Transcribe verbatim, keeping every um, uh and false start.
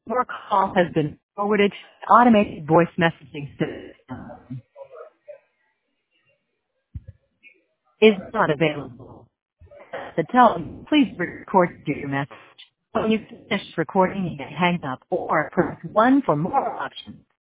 Your call has been forwarded to the automated voice messaging system. Is not available. At the tone, please record your message. When you finish recording, you can hang up or press one for more options.